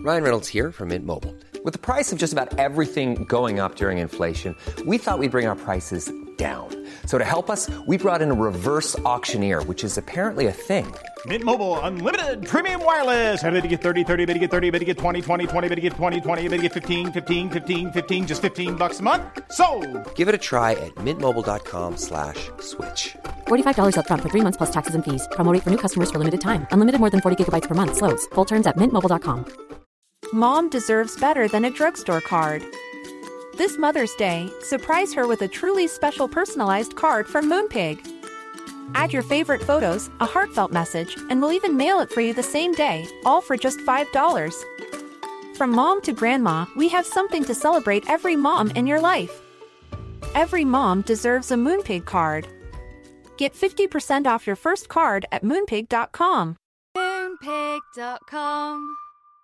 Ryan Reynolds here from Mint Mobile. With the price of just about everything going up during inflation, we thought we'd bring our prices down. So to help us, we brought in a reverse auctioneer, which is apparently a thing. Mint Mobile Unlimited Premium Wireless. How to get 30, 30, bit to get 30, bit to get 20, 20, 20, bit to get 20, 20, bit to get 15, 15, 15, 15, just $15 a month? Sold! Give it a try at mintmobile.com/switch. $45 up front for 3 months plus taxes and fees. Promo rate for new customers for limited time. Unlimited more than 40 gigabytes per month. Slows full terms at mintmobile.com. Mom deserves better than a drugstore card. This Mother's Day, surprise her with a truly special personalized card from Moonpig. Add your favorite photos, a heartfelt message, and we'll even mail it for you the same day, all for just $5. From mom to grandma, we have something to celebrate every mom in your life. Every mom deserves a Moonpig card. Get 50% off your first card at moonpig.com. Moonpig.com.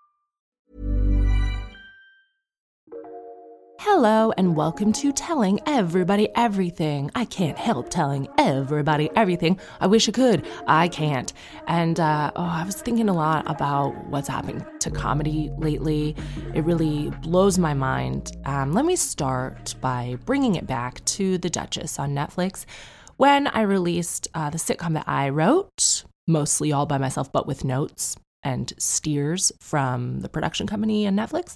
Hello and welcome to Telling Everybody Everything. I can't help telling everybody everything. I wish I could. I can't. And I was thinking a lot about what's happening to comedy lately. It really blows my mind. Let me start by bringing it back to The Duchess on Netflix. When I released the sitcom that I wrote, mostly all by myself, but with notes and steers from the production company and Netflix,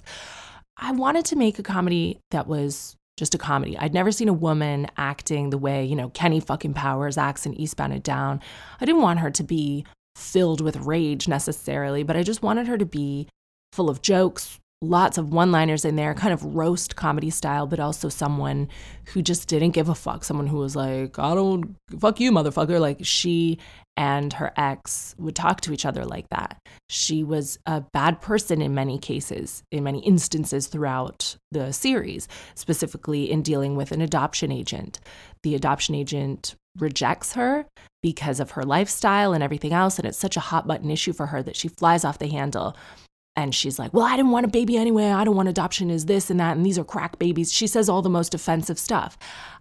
I wanted to make a comedy that was just a comedy. I'd never seen a woman acting the way, Kenny fucking Powers acts in Eastbound and Down. I didn't want her to be filled with rage necessarily, but I just wanted her to be full of jokes, lots of one-liners in there, kind of roast comedy style, but also someone who just didn't give a fuck. Someone who was like, I don't, fuck you, motherfucker. Like, she and her ex would talk to each other like that. She was a bad person in many cases, in many instances throughout the series, specifically in dealing with an adoption agent. The adoption agent rejects her because of her lifestyle and everything else, and it's such a hot button issue for her that she flies off the handle. And she's like, well, I didn't want a baby anyway. I don't want adoption is this and that. And these are crack babies. She says all the most offensive stuff.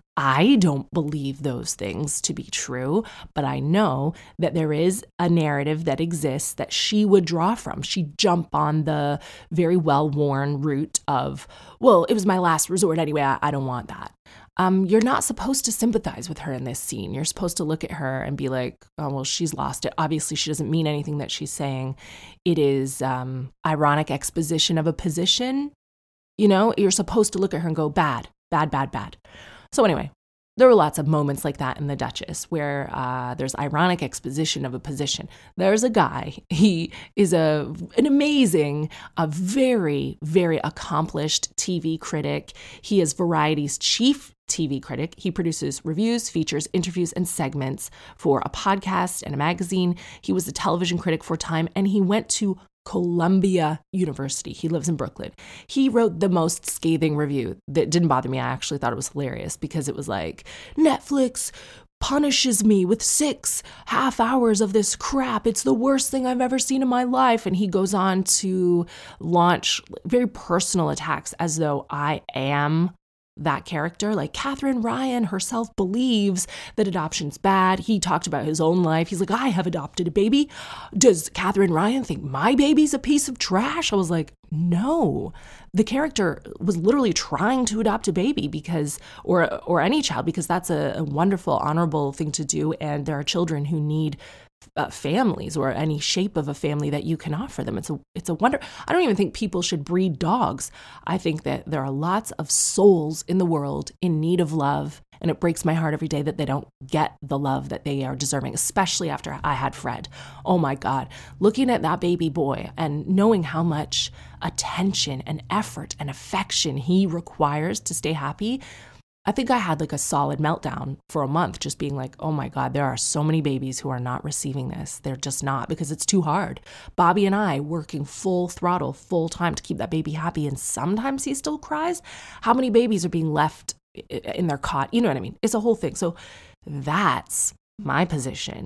I don't believe those things to be true, but I know that there is a narrative that exists that she would draw from. She'd jump on the very well-worn route of, well, it was my last resort anyway. I don't want that. You're not supposed to sympathize with her in this scene. You're supposed to look at her and be like, oh, well, she's lost it. Obviously, she doesn't mean anything that she's saying. It is ironic exposition of a position. You're supposed to look at her and go, bad, bad, bad, bad. So anyway, there were lots of moments like that in The Duchess where there's ironic exposition of a position. There's a guy, he is an amazing, a very, very accomplished TV critic. He is Variety's chief TV critic. He produces reviews, features, interviews, and segments for a podcast and a magazine. He was a television critic for Time, and he went to Columbia University. He lives in Brooklyn. He wrote the most scathing review that didn't bother me. I actually thought it was hilarious because it was like, Netflix punishes me with 6 half hours of this crap. It's the worst thing I've ever seen in my life. And he goes on to launch very personal attacks as though I am that character. Like, Catherine Ryan herself believes that adoption's bad. He talked about his own life. He's like, I have adopted a baby. Does Catherine Ryan think my baby's a piece of trash? I was like, no. The character was literally trying to adopt a baby because, or any child, because that's a wonderful, honorable thing to do. And there are children who need families or any shape of a family that you can offer them. It's a wonder. I don't even think people should breed dogs. I think that there are lots of souls in the world in need of love, and it breaks my heart every day that they don't get the love that they are deserving, especially after I had Fred. Oh my God, looking at that baby boy and knowing how much attention and effort and affection he requires to stay happy, I think I had like a solid meltdown for a month, just being like, oh my God, there are so many babies who are not receiving this. They're just not, because it's too hard. Bobby and I working full throttle, full time to keep that baby happy. And sometimes he still cries. How many babies are being left in their cot? You know what I mean? It's a whole thing. So that's my position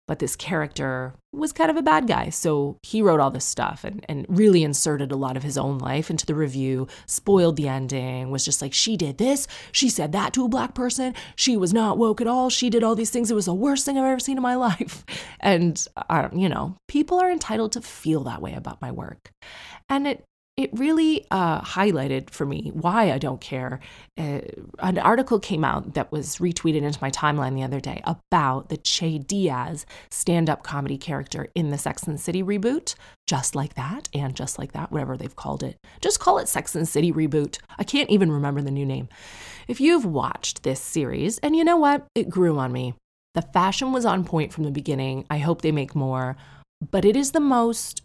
But this character was kind of a bad guy. So he wrote all this stuff and really inserted a lot of his own life into the review, spoiled the ending, was just like, she did this, she said that to a Black person, she was not woke at all, she did all these things, it was the worst thing I've ever seen in my life. And, people are entitled to feel that way about my work. And it really highlighted for me why I don't care. An article came out that was retweeted into my timeline the other day about the Che Diaz stand-up comedy character in the Sex and the City reboot. Just Like That and Just Like That, whatever they've called it. Just call it Sex and the City reboot. I can't even remember the new name. If you've watched this series, and you know what? It grew on me. The fashion was on point from the beginning. I hope they make more. But it is the most,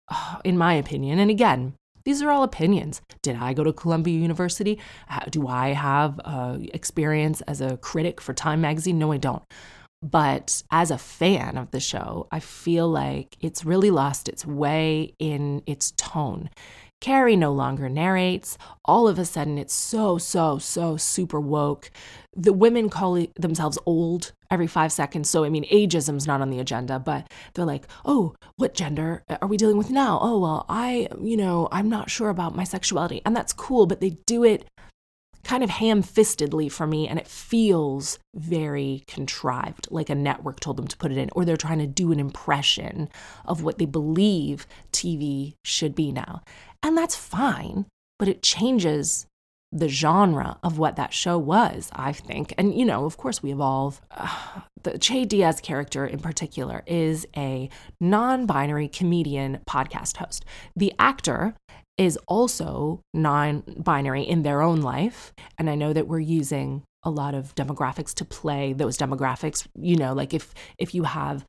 in my opinion, and again, these are all opinions. Did I go to Columbia University? Do I have experience as a critic for Time magazine? No, I don't. But as a fan of the show, I feel like it's really lost its way in its tone. Carrie no longer narrates. All of a sudden, it's so super woke. The women call themselves old every 5 seconds. So, ageism's not on the agenda, but they're like, oh, what gender are we dealing with now? Oh, well, I'm not sure about my sexuality. And that's cool, but they do it kind of ham-fistedly for me, and it feels very contrived, like a network told them to put it in, or they're trying to do an impression of what they believe TV should be now. And that's fine, but it changes the genre of what that show was, I think. And, of course we evolve. The Che Diaz character in particular is a non-binary comedian podcast host. The actor is also non-binary in their own life. And I know that we're using a lot of demographics to play those demographics. Like if you have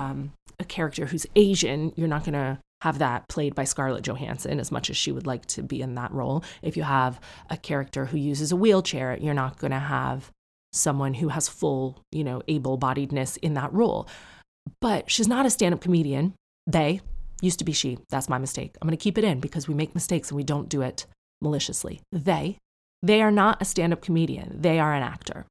a character who's Asian, you're not going to have that played by Scarlett Johansson as much as she would like to be in that role. If you have a character who uses a wheelchair, you're not going to have someone who has full, able-bodiedness in that role. But she's not a stand-up comedian. They used to be she. That's my mistake. I'm going to keep it in because we make mistakes and we don't do it maliciously. They are not a stand-up comedian. They are an actor.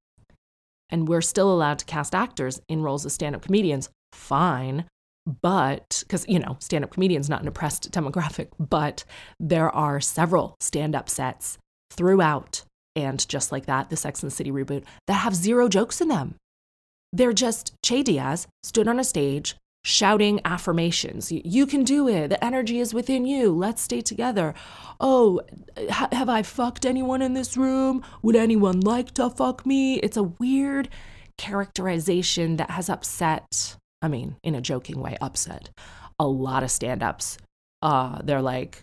And we're still allowed to cast actors in roles as stand-up comedians. Fine. But, because, stand-up comedian's not an oppressed demographic, but there are several stand-up sets throughout, and Just Like That, the Sex and the City reboot, that have zero jokes in them. They're just Che Diaz stood on a stage shouting affirmations. You can do it. The energy is within you. Let's stay together. Oh, have I fucked anyone in this room? Would anyone like to fuck me? It's a weird characterization that has upset, in a joking way, upset a lot of stand-ups. They're like,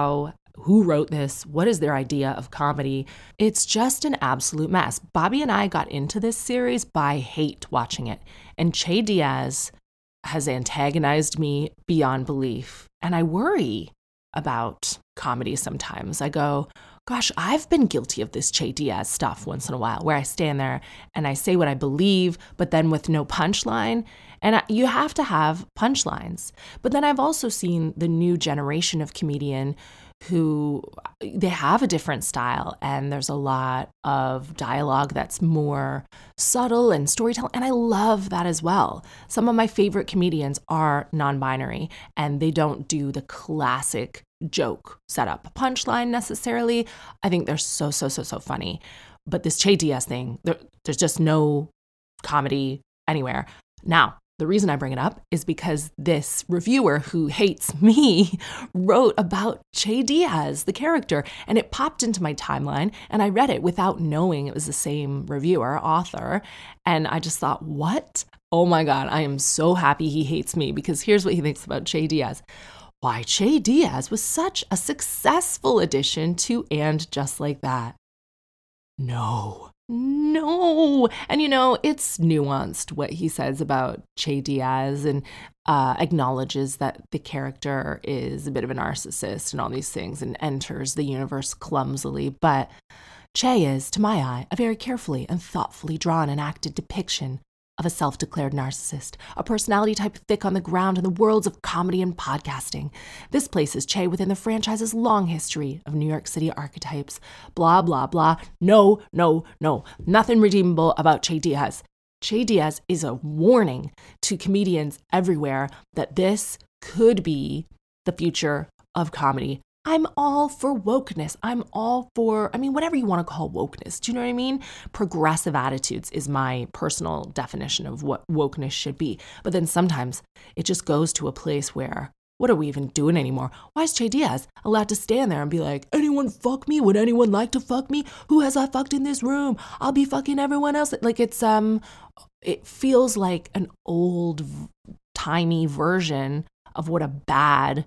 who wrote this? What is their idea of comedy? It's just an absolute mess. Bobby and I got into this series by hate watching it. And Che Diaz has antagonized me beyond belief. And I worry about comedy sometimes. I go, gosh, I've been guilty of this Che Diaz stuff once in a while, where I stand there and I say what I believe, but then with no punchline. And you have to have punchlines. But then I've also seen the new generation of comedian who they have a different style, and there's a lot of dialogue that's more subtle and storytelling, and I love that as well. Some of my favorite comedians are non-binary, and they don't do the classic joke setup punchline necessarily. I think they're so funny. But this Che Diaz thing, there's just no comedy anywhere. Now, the reason I bring it up is because this reviewer who hates me wrote about Che Diaz, the character, and it popped into my timeline, and I read it without knowing it was the same reviewer, author, and I just thought, what? Oh my God, I am so happy he hates me, because here's what he thinks about Che Diaz. Why Che Diaz was such a successful addition to And Just Like That. No. And it's nuanced what he says about Che Diaz, and acknowledges that the character is a bit of a narcissist and all these things and enters the universe clumsily. But Che is, to my eye, a very carefully and thoughtfully drawn and acted depiction of a self-declared narcissist, a personality type thick on the ground in the worlds of comedy and podcasting. This places Che within the franchise's long history of New York City archetypes. Blah, blah, blah. No. Nothing redeemable about Che Diaz. Che Diaz is a warning to comedians everywhere that this could be the future of comedy. I'm all for wokeness. I'm all for, whatever you want to call wokeness. Do you know what I mean? Progressive attitudes is my personal definition of what wokeness should be. But then sometimes it just goes to a place where, what are we even doing anymore? Why is Che Diaz allowed to stand there and be like, anyone fuck me? Would anyone like to fuck me? Who has I fucked in this room? I'll be fucking everyone else. Like it feels like an old, timey version of what a bad,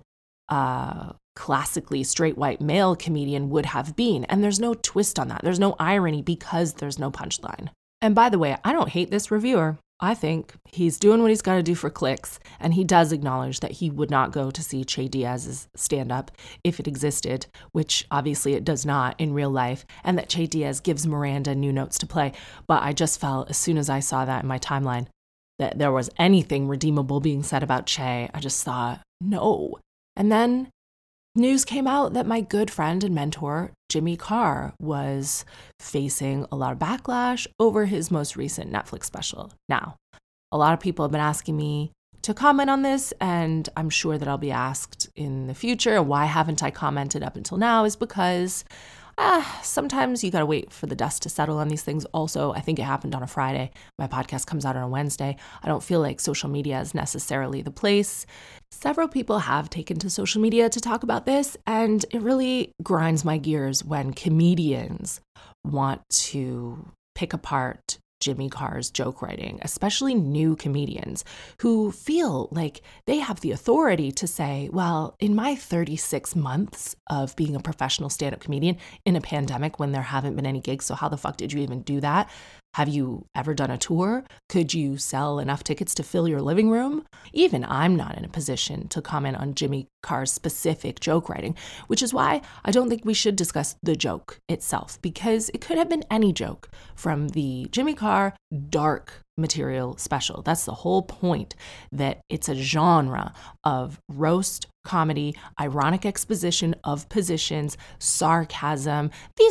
classically straight white male comedian would have been. And there's no twist on that. There's no irony because there's no punchline. And by the way, I don't hate this reviewer. I think he's doing what he's got to do for clicks. And he does acknowledge that he would not go to see Che Diaz's stand-up if it existed, which obviously it does not in real life, and that Che Diaz gives Miranda new notes to play. But I just felt as soon as I saw that in my timeline that there was anything redeemable being said about Che, I just thought, no. And then news came out that my good friend and mentor, Jimmy Carr, was facing a lot of backlash over his most recent Netflix special. Now, a lot of people have been asking me to comment on this, and I'm sure that I'll be asked in the future. Why haven't I commented up until now is because sometimes you got to wait for the dust to settle on these things. Also, I think it happened on a Friday. My podcast comes out on a Wednesday. I don't feel like social media is necessarily the place. Several people have taken to social media to talk about this, and it really grinds my gears when comedians want to pick apart Jimmy Carr's joke writing, especially new comedians who feel like they have the authority to say, well, in my 36 months of being a professional stand-up comedian in a pandemic when there haven't been any gigs, so how the fuck did you even do that? Have you ever done a tour? Could you sell enough tickets to fill your living room? Even I'm not in a position to comment on Jimmy Carr's specific joke writing, which is why I don't think we should discuss the joke itself, because it could have been any joke from the Jimmy Carr dark material special. That's the whole point, that it's a genre of roast comedy, ironic exposition of positions, sarcasm.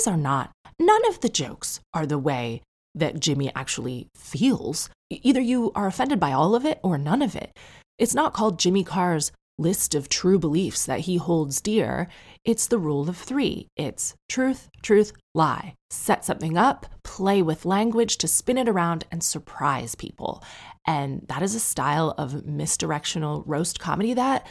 None of the jokes are the way that Jimmy actually feels. Either you are offended by all of it or none of it. It's not called Jimmy Carr's list of true beliefs that he holds dear. It's the rule of three. It's truth, truth, lie. Set something up, play with language to spin it around and surprise people. And that is a style of misdirectional roast comedy that,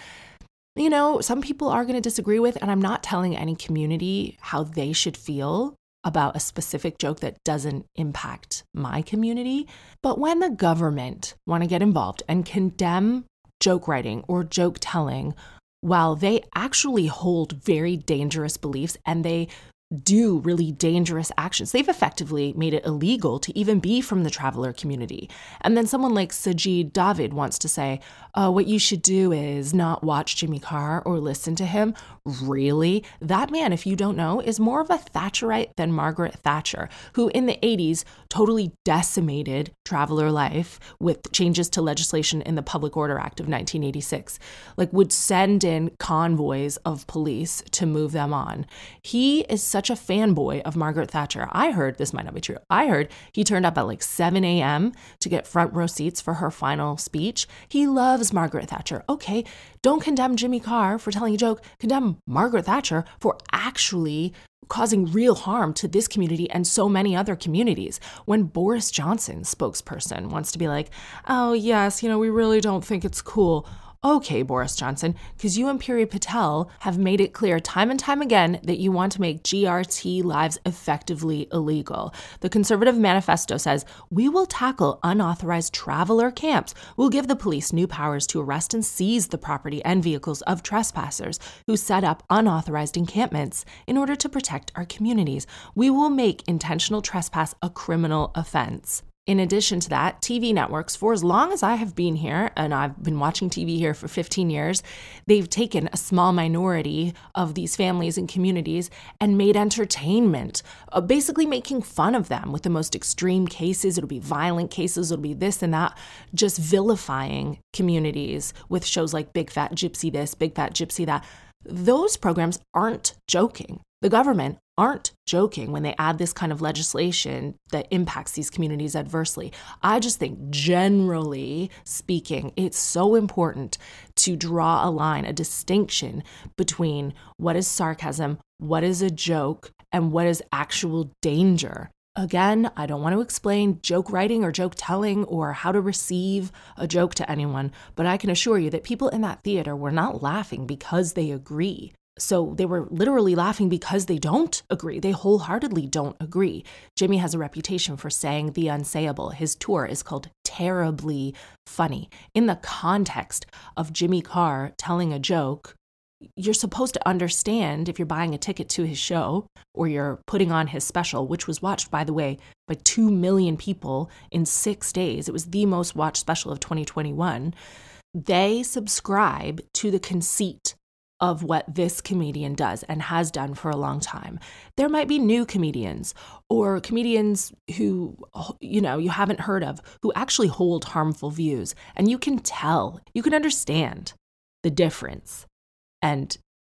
some people are going to disagree with. And I'm not telling any community how they should feel about a specific joke that doesn't impact my community. But when the government want to get involved and condemn joke writing or joke telling, while they actually hold very dangerous beliefs and they do really dangerous actions, they've effectively made it illegal to even be from the traveler community. And then someone like Sajid David wants to say, what you should do is not watch Jimmy Carr or listen to him. Really? That man, if you don't know, is more of a Thatcherite than Margaret Thatcher, who in the 80s totally decimated traveler life with changes to legislation in the Public Order Act of 1986, would send in convoys of police to move them on. He is such a fanboy of Margaret Thatcher. I heard, this might not be true, I heard he turned up at 7 a.m. to get front row seats for her final speech. He loves Margaret Thatcher. Okay, don't condemn Jimmy Carr for telling a joke. Condemn Margaret Thatcher for actually causing real harm to this community and so many other communities. When Boris Johnson, spokesperson, wants to be like, oh yes, we really don't think it's cool. Okay, Boris Johnson, because you and Priti Patel have made it clear time and time again that you want to make GRT lives effectively illegal. The Conservative Manifesto says, we will tackle unauthorized traveler camps. We'll give the police new powers to arrest and seize the property and vehicles of trespassers who set up unauthorized encampments in order to protect our communities. We will make intentional trespass a criminal offense. In addition to that, TV networks, for as long as I have been here, and I've been watching TV here for 15 years, they've taken a small minority of these families and communities and made entertainment, basically making fun of them with the most extreme cases. It'll be violent cases, it'll be this and that, just vilifying communities with shows like Big Fat Gypsy this, Big Fat Gypsy that. Those programs aren't joking. The government aren't joking when they add this kind of legislation that impacts these communities adversely. I just think, generally speaking, it's so important to draw a line, a distinction between what is sarcasm, what is a joke, and what is actual danger. Again, I don't want to explain joke writing or joke telling or how to receive a joke to anyone, but I can assure you that people in that theater were not laughing because they agree. So they were literally laughing because they don't agree. They wholeheartedly don't agree. Jimmy has a reputation for saying the unsayable. His tour is called Terribly Funny. In the context of Jimmy Carr telling a joke, you're supposed to understand, if you're buying a ticket to his show or you're putting on his special, which was watched, by the way, by 2 million people in 6 days. It was the most watched special of 2021. They subscribe to the conceit of what this comedian does and has done for a long time. There might be new comedians or comedians who, you haven't heard of, who actually hold harmful views. And you can tell, you can understand the difference. And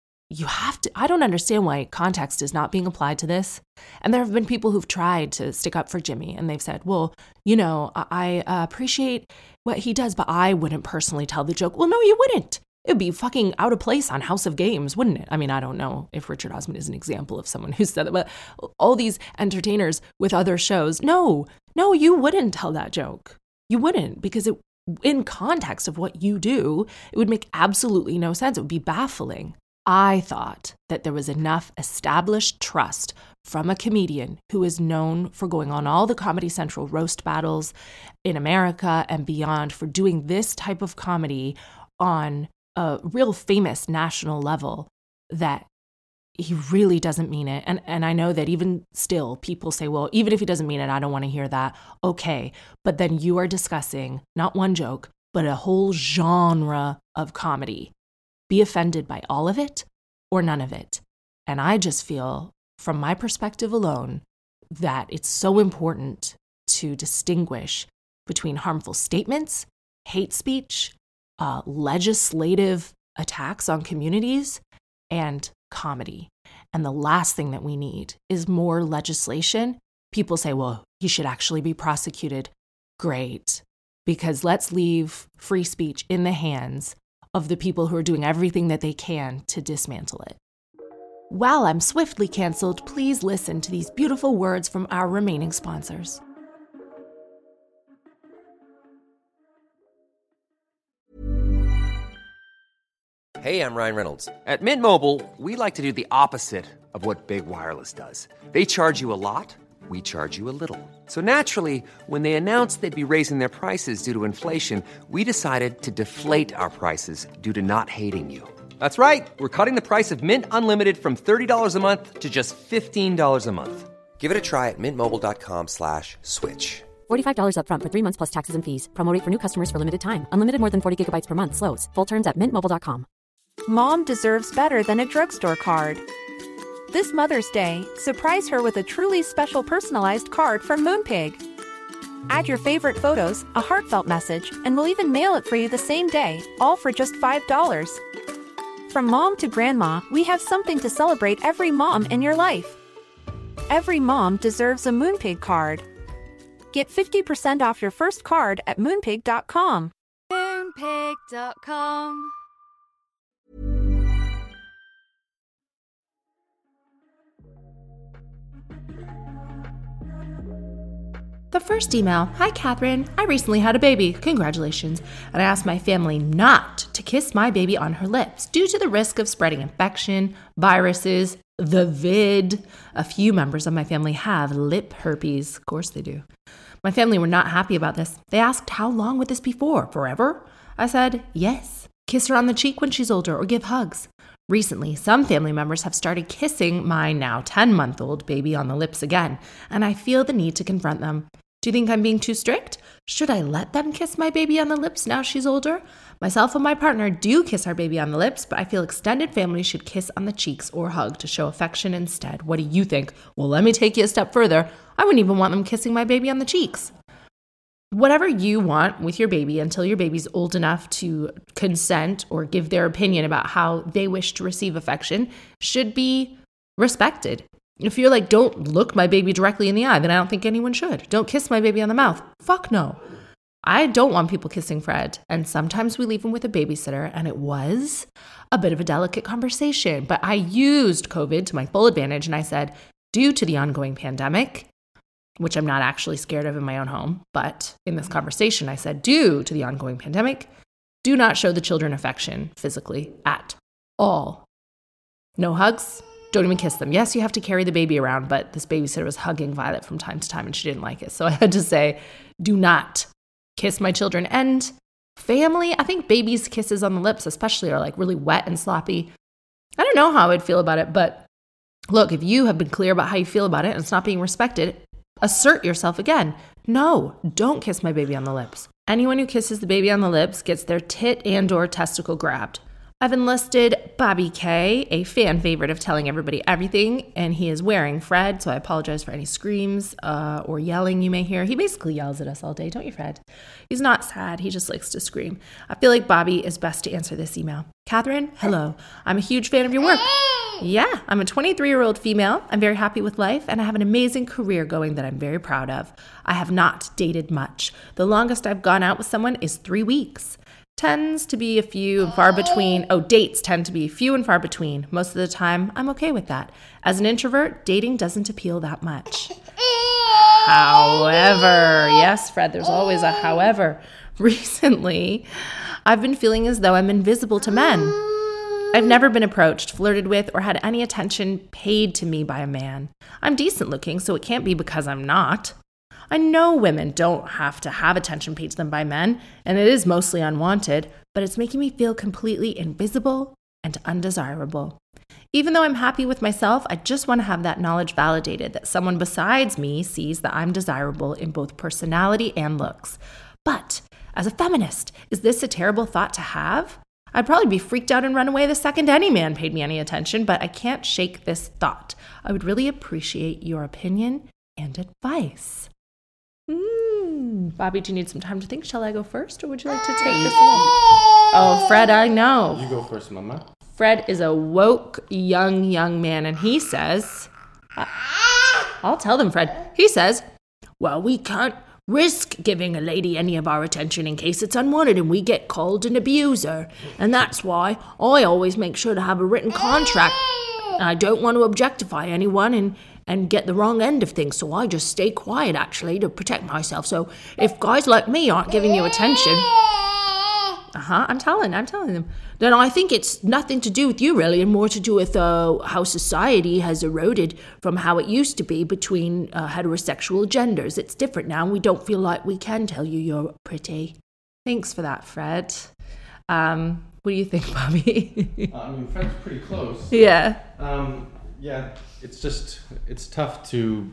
I don't understand why context is not being applied to this. And there have been people who've tried to stick up for Jimmy and they've said, well, I appreciate what he does, but I wouldn't personally tell the joke. Well, no, you wouldn't. It would be fucking out of place on House of Games, wouldn't it? I mean, I don't know if Richard Osman is an example of someone who said that, but all these entertainers with other shows, no, you wouldn't tell that joke. You wouldn't, because in context of what you do, it would make absolutely no sense. It would be baffling. I thought that there was enough established trust from a comedian who is known for going on all the Comedy Central roast battles in America and beyond, for doing this type of comedy on a real famous national level, that he really doesn't mean it. And I know that even still people say, well, even if he doesn't mean it, I don't want to hear that. Okay. But then you are discussing not one joke, but a whole genre of comedy. Be offended by all of it or none of it. And I just feel, from my perspective alone, that it's so important to distinguish between harmful statements, hate speech, legislative attacks on communities, and comedy. And the last thing that we need is more legislation. People say, well, he should actually be prosecuted. Great. Because let's leave free speech in the hands of the people who are doing everything that they can to dismantle it. While I'm swiftly canceled, please listen to these beautiful words from our remaining sponsors. Hey, I'm Ryan Reynolds. At Mint Mobile, we like to do the opposite of what Big Wireless does. They charge you a lot, we charge you a little. So naturally, when they announced they'd be raising their prices due to inflation, we decided to deflate our prices due to not hating you. That's right. We're cutting the price of Mint Unlimited from $30 a month to just $15 a month. Give it a try at mintmobile.com/switch. $45 up front for 3 months plus taxes and fees. Promo rate for new customers for limited time. Unlimited more than 40 gigabytes per month. Slows full terms at mintmobile.com. Mom deserves better than a drugstore card. This Mother's Day, surprise her with a truly special personalized card from Moonpig. Add your favorite photos, a heartfelt message, and we'll even mail it for you the same day, all for just $5. From mom to grandma, we have something to celebrate every mom in your life. Every mom deserves a Moonpig card. Get 50% off your first card at Moonpig.com. Moonpig.com. The first email, hi Catherine, I recently had a baby, congratulations, and I asked my family not to kiss my baby on her lips due to the risk of spreading infection, viruses, the vid. A few members of my family have lip herpes, of course they do. My family were not happy about this. They asked, how long would this be for, forever? I said, yes, kiss her on the cheek when she's older or give hugs. Recently, some family members have started kissing my now 10-month-old baby on the lips again, and I feel the need to confront them. Do you think I'm being too strict? Should I let them kiss my baby on the lips now she's older? Myself and my partner do kiss our baby on the lips, but I feel extended family should kiss on the cheeks or hug to show affection instead. What do you think? Well, let me take you a step further. I wouldn't even want them kissing my baby on the cheeks. Whatever you want with your baby until your baby's old enough to consent or give their opinion about how they wish to receive affection should be respected. If you're like, don't look my baby directly in the eye, then I don't think anyone should. Don't kiss my baby on the mouth. Fuck no. I don't want people kissing Fred. And sometimes we leave him with a babysitter, and it was a bit of a delicate conversation. But I used COVID to my full advantage, and I said, due to the ongoing pandemic, which I'm not actually scared of in my own home, but in this conversation, I said, due to the ongoing pandemic, do not show the children affection physically at all. No hugs. Don't even kiss them. Yes, you have to carry the baby around, but this babysitter was hugging Violet from time to time, and she didn't like it. So I had to say, do not kiss my children. And family, I think babies' kisses on the lips especially are like really wet and sloppy. I don't know how I'd feel about it, but look, if you have been clear about how you feel about it and it's not being respected, assert yourself again. No, don't kiss my baby on the lips. Anyone who kisses the baby on the lips gets their tit and or testicle grabbed. I've enlisted Bobby K, a fan favorite of telling everybody everything, and he is wearing Fred, so I apologize for any screams or yelling you may hear. He basically yells at us all day, don't you, Fred? He's not sad, he just likes to scream. I feel like Bobby is best to answer this email. Catherine, hello. I'm a huge fan of your work. Yeah, I'm a 23-year-old female. I'm very happy with life, and I have an amazing career going that I'm very proud of. I have not dated much. The longest I've gone out with someone is 3 weeks. Tends to be a few and far between. Dates tend to be few and far between. Most of the time, I'm okay with that. As an introvert, dating doesn't appeal that much. However, yes, Fred, there's always a however. Recently, I've been feeling as though I'm invisible to men. I've never been approached, flirted with, or had any attention paid to me by a man. I'm decent looking, so it can't be because I'm not. I know women don't have to have attention paid to them by men, and it is mostly unwanted, but it's making me feel completely invisible and undesirable. Even though I'm happy with myself, I just want to have that knowledge validated that someone besides me sees that I'm desirable in both personality and looks. But as a feminist, is this a terrible thought to have? I'd probably be freaked out and run away the second any man paid me any attention, but I can't shake this thought. I would really appreciate your opinion and advice. Bobby, do you need some time to think? Shall I go first, or would you like to take this away? Oh, Fred, I know. You go first, Mama. Fred is a woke, young man, and he says, I'll tell them, Fred. He says, well, we can't risk giving a lady any of our attention in case it's unwanted and we get called an abuser. And that's why I always make sure to have a written contract. I don't want to objectify anyone and get the wrong end of things, so I just stay quiet, actually, to protect myself. So if guys like me aren't giving you attention, I'm telling them, then I think it's nothing to do with you, really, and more to do with how society has eroded from how it used to be between heterosexual genders. It's different now, and we don't feel like we can tell you you're pretty. Thanks for that, Fred. What do you think, Bobby? Fred's pretty close. Yeah. Yeah, it's tough to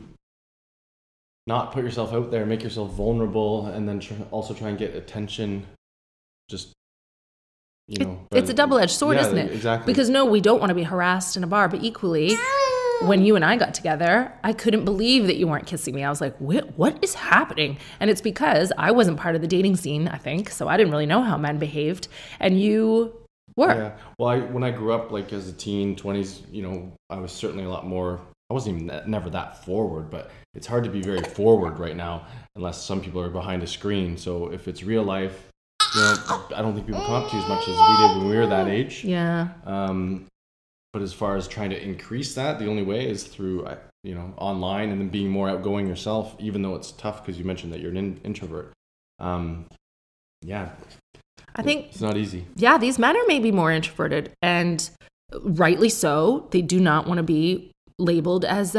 not put yourself out there, make yourself vulnerable, and then also try and get attention. Just, it's a double-edged sword, isn't it? Exactly. Because no, we don't want to be harassed in a bar, but equally, when you and I got together, I couldn't believe that you weren't kissing me. I was like, what is happening? And it's because I wasn't part of the dating scene, I think, so I didn't really know how men behaved, and you were. Yeah. Well, when I grew up, like as a teen, 20s, I was certainly a lot more. I wasn't even never that forward, but it's hard to be very forward right now unless some people are behind a screen. So if it's real life, I don't think people come up to you as much as we did when we were that age. Yeah. But as far as trying to increase that, the only way is through, online and then being more outgoing yourself, even though it's tough because you mentioned that you're an introvert. Yeah. I think it's not easy. Yeah, these men are maybe more introverted, and rightly so. They do not want to be labeled as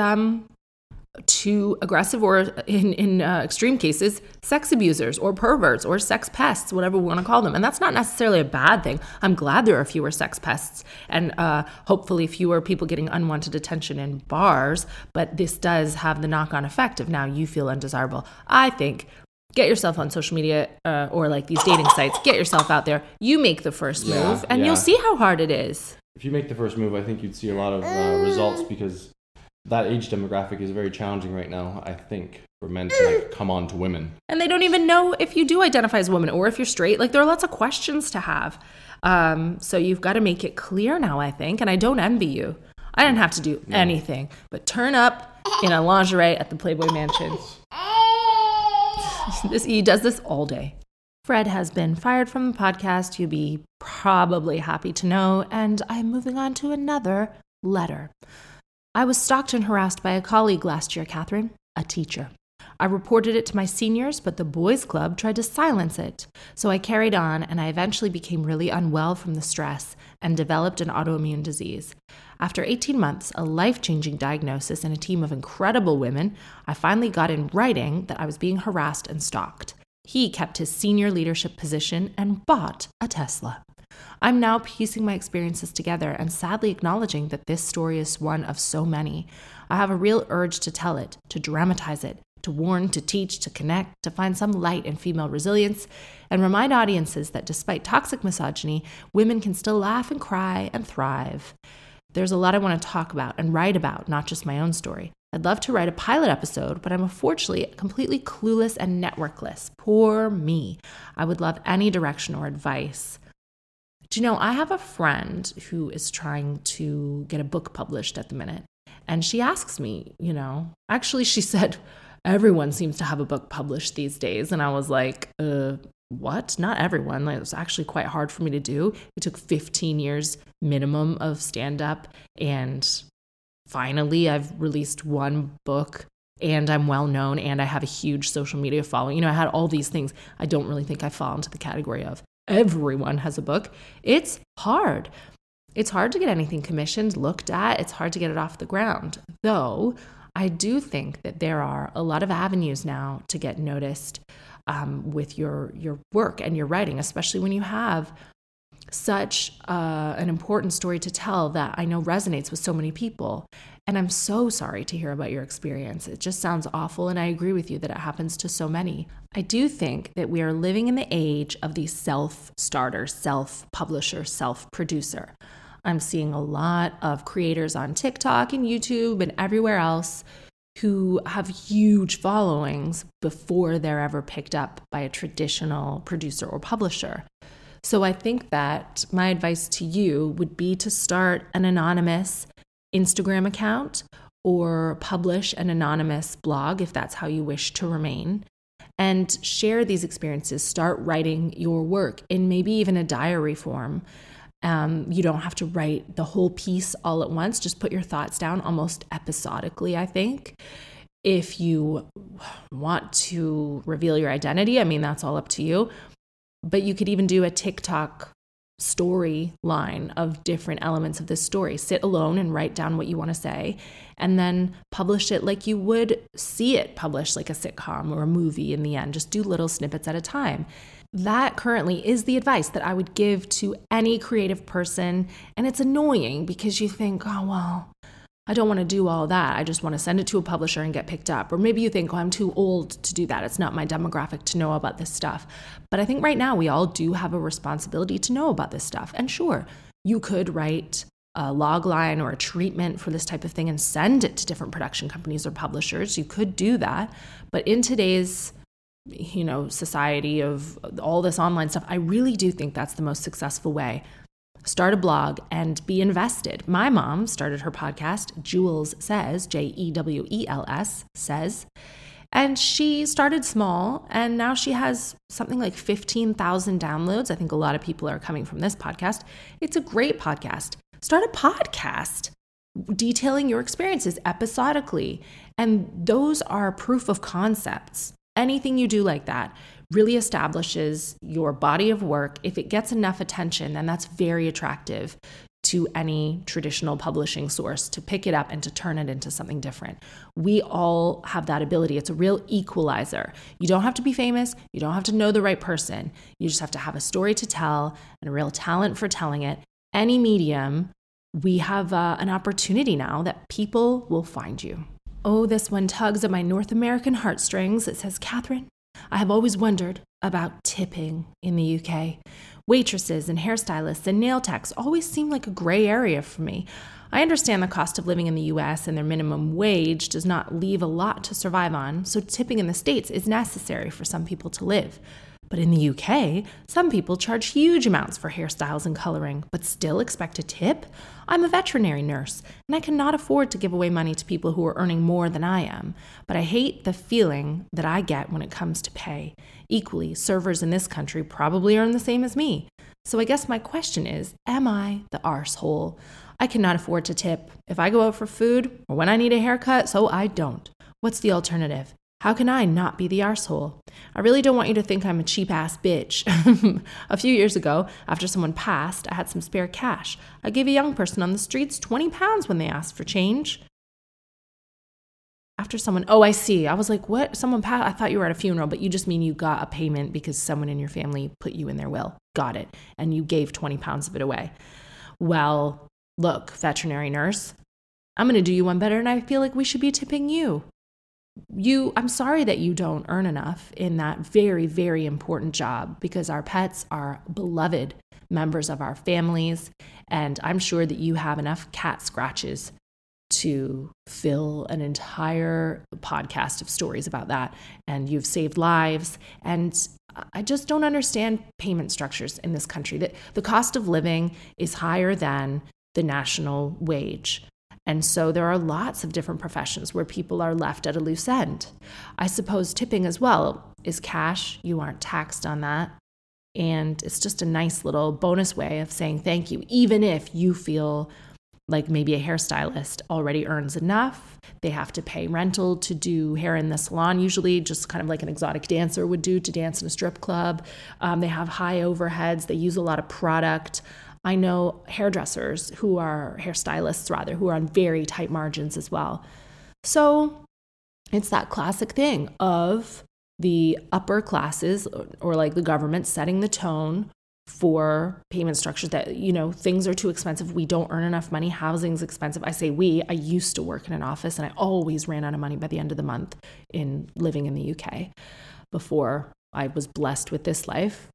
too aggressive, or in extreme cases, sex abusers or perverts or sex pests, whatever we want to call them. And that's not necessarily a bad thing. I'm glad there are fewer sex pests and hopefully fewer people getting unwanted attention in bars. But this does have the knock-on effect of now you feel undesirable. I think get yourself on social media or like these dating sites. Get yourself out there. You make the first move, and you'll see how hard it is. If you make the first move, I think you'd see a lot of results, because that age demographic is very challenging right now, I think, for men to come on to women. And they don't even know if you do identify as a woman or if you're straight. Like, there are lots of questions to have. So you've got to make it clear now, I think. And I don't envy you. I didn't have to do anything but turn up in a lingerie at the Playboy Mansion. He does this all day. Fred has been fired from the podcast, you'll be probably happy to know, and I'm moving on to another letter. I was stalked and harassed by a colleague last year, Catherine, a teacher. I reported it to my seniors, but the boys' club tried to silence it. So I carried on, and I eventually became really unwell from the stress and developed an autoimmune disease. After 18 months, a life-changing diagnosis, and a team of incredible women, I finally got in writing that I was being harassed and stalked. He kept his senior leadership position and bought a Tesla. I'm now piecing my experiences together and sadly acknowledging that this story is one of so many. I have a real urge to tell it, to dramatize it, to warn, to teach, to connect, to find some light in female resilience, and remind audiences that despite toxic misogyny, women can still laugh and cry and thrive. There's a lot I want to talk about and write about, not just my own story. I'd love to write a pilot episode, but I'm unfortunately completely clueless and networkless. Poor me. I would love any direction or advice. Do you know, I have a friend who is trying to get a book published at the minute, and she asks me, actually she said, everyone seems to have a book published these days. And I was like, what? Not everyone. It was actually quite hard for me to do. It took 15 years minimum of stand-up, and finally, I've released one book and I'm well known and I have a huge social media following. I had all these things. I don't really think I fall into the category of everyone has a book. It's hard. It's hard to get anything commissioned, looked at. It's hard to get it off the ground. Though I do think that there are a lot of avenues now to get noticed with your work and your writing, especially when you have such an important story to tell that I know resonates with so many people. And I'm so sorry to hear about your experience. It just sounds awful, and I agree with you that it happens to so many. I do think that we are living in the age of the self-starter, self-publisher, self-producer. I'm seeing a lot of creators on TikTok and YouTube and everywhere else who have huge followings before they're ever picked up by a traditional producer or publisher. So I think that my advice to you would be to start an anonymous Instagram account or publish an anonymous blog if that's how you wish to remain, and share these experiences. Start writing your work in maybe even a diary form. You don't have to write the whole piece all at once. Just put your thoughts down almost episodically, I think. If you want to reveal your identity, that's all up to you. But you could even do a TikTok story line of different elements of this story. Sit alone and write down what you want to say, and then publish it like you would see it published, like a sitcom or a movie in the end. Just do little snippets at a time. That currently is the advice that I would give to any creative person. And it's annoying because you think, oh, well, I don't want to do all that. I just want to send it to a publisher and get picked up. Or maybe you think, oh, I'm too old to do that. It's not my demographic to know about this stuff. But I think right now we all do have a responsibility to know about this stuff. And sure, you could write a log line or a treatment for this type of thing and send it to different production companies or publishers. You could do that. But in today's society of all this online stuff, I really do think that's the most successful way. Start a blog and be invested. My mom started her podcast, Jewels Says, Jewels Says, and she started small, and now she has something like 15,000 downloads. I think a lot of people are coming from this podcast. It's a great podcast. Start a podcast detailing your experiences episodically, and those are proof of concepts. Anything you do like that really establishes your body of work. If it gets enough attention, then that's very attractive to any traditional publishing source to pick it up and to turn it into something different. We all have that ability. It's a real equalizer. You don't have to be famous. You don't have to know the right person. You just have to have a story to tell and a real talent for telling it. Any medium, we have an opportunity now that people will find you. Oh, this one tugs at my North American heartstrings. It says, Catherine, I have always wondered about tipping in the UK. Waitresses and hairstylists and nail techs always seem like a gray area for me. I understand the cost of living in the US and their minimum wage does not leave a lot to survive on, so tipping in the States is necessary for some people to live. But in the UK, some people charge huge amounts for hairstyles and coloring, but still expect a tip? I'm a veterinary nurse, and I cannot afford to give away money to people who are earning more than I am. But I hate the feeling that I get when it comes to pay. Equally, servers in this country probably earn the same as me. So I guess my question is, am I the arsehole? I cannot afford to tip if I go out for food or when I need a haircut, so I don't. What's the alternative? How can I not be the arsehole? I really don't want you to think I'm a cheap-ass bitch. A few years ago, after someone passed, I had some spare cash. I gave a young person on the streets £20 when they asked for change. After someone, I see. I was like, what? Someone passed? I thought you were at a funeral, but you just mean you got a payment because someone in your family put you in their will. Got it. And you gave £20 of it away. Well, look, veterinary nurse, I'm going to do you one better, and I feel like we should be tipping you. I'm sorry that you don't earn enough in that very, very important job, because our pets are beloved members of our families, and I'm sure that you have enough cat scratches to fill an entire podcast of stories about that, and you've saved lives. And I just don't understand payment structures in this country. That the cost of living is higher than the national wage. And so there are lots of different professions where people are left at a loose end. I suppose tipping as well is cash. You aren't taxed on that. And it's just a nice little bonus way of saying thank you, even if you feel like maybe a hairstylist already earns enough. They have to pay rental to do hair in the salon, usually just kind of like an exotic dancer would do to dance in a strip club. They have high overheads. They use a lot of product. I know hairstylists who are on very tight margins as well. So it's that classic thing of the upper classes or like the government setting the tone for payment structures that, things are too expensive. We don't earn enough money. Housing's expensive. I say I used to work in an office and I always ran out of money by the end of the month in living in the UK before I was blessed with this life.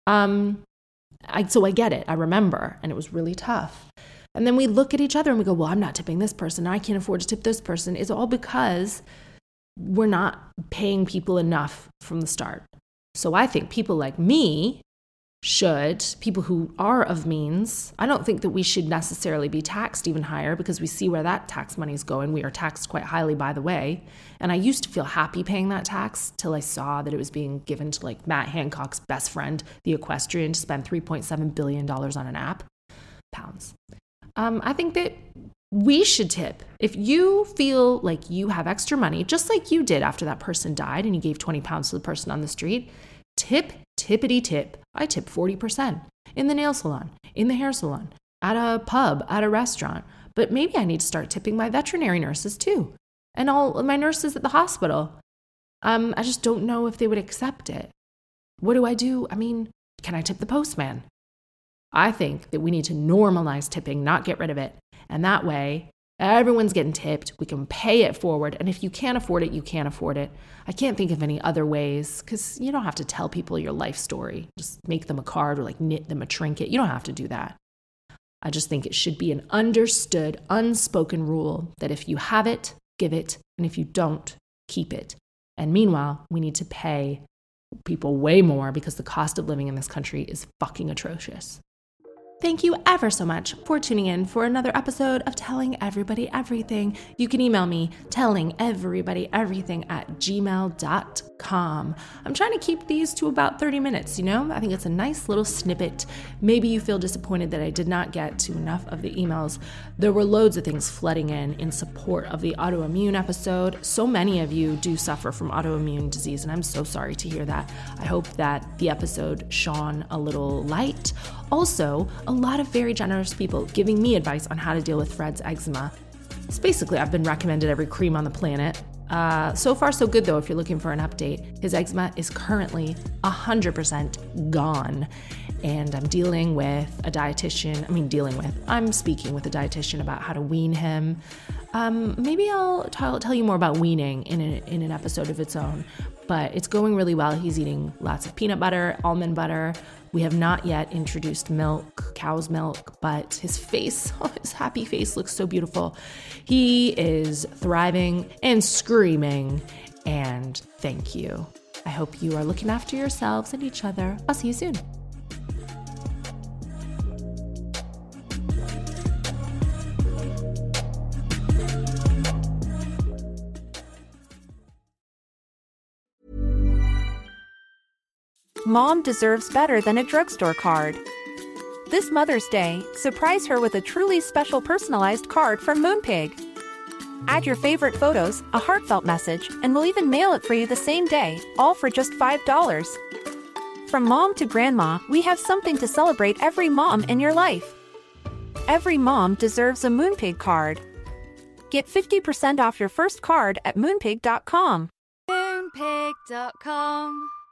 So I get it. I remember. And it was really tough. And then we look at each other and we go, well, I'm not tipping this person. I can't afford to tip this person. It's all because we're not paying people enough from the start. So I think people like me people who are of means, I don't think that we should necessarily be taxed even higher, because we see where that tax money is going. We are taxed quite highly, by the way. And I used to feel happy paying that tax till I saw that it was being given to like Matt Hancock's best friend, the equestrian, to spend $3.7 billion on an app. Pounds. I think that we should tip. If you feel like you have extra money, just like you did after that person died and you gave £20 to the person on the street, tippity tip. I tip 40% in the nail salon, in the hair salon, at a pub, at a restaurant. But maybe I need to start tipping my veterinary nurses too, and all my nurses at the hospital. I just don't know if they would accept it. What do I do? I mean, can I tip the postman? I think that we need to normalize tipping, not get rid of it. And that way, everyone's getting tipped. We can pay it forward. And if you can't afford it, you can't afford it. I can't think of any other ways, because you don't have to tell people your life story. Just make them a card or like knit them a trinket. You don't have to do that. I just think it should be an understood, unspoken rule that if you have it, give it. And if you don't, keep it. And meanwhile, we need to pay people way more because the cost of living in this country is fucking atrocious. Thank you ever so much for tuning in for another episode of Telling Everybody Everything. You can email me, tellingeverybodyeverything@gmail.com. I'm trying to keep these to about 30 minutes, I think it's a nice little snippet. Maybe you feel disappointed that I did not get to enough of the emails. There were loads of things flooding in support of the autoimmune episode. So many of you do suffer from autoimmune disease, and I'm so sorry to hear that. I hope that the episode shone a little light. Also, a lot of very generous people giving me advice on how to deal with Fred's eczema. So basically, I've been recommended every cream on the planet. So far, so good, though, if you're looking for an update. His eczema is currently 100% gone. And I'm speaking with a dietitian about how to wean him. Maybe I'll tell you more about weaning in an episode of its own. But it's going really well. He's eating lots of peanut butter, almond butter. We have not yet introduced milk, cow's milk, but his face, his happy face looks so beautiful. He is thriving and screaming, and thank you. I hope you are looking after yourselves and each other. I'll see you soon. Mom deserves better than a drugstore card. This Mother's Day, surprise her with a truly special personalized card from Moonpig. Add your favorite photos, a heartfelt message, and we'll even mail it for you the same day, all for just $5. From mom to grandma, we have something to celebrate every mom in your life. Every mom deserves a Moonpig card. Get 50% off your first card at moonpig.com. Moonpig.com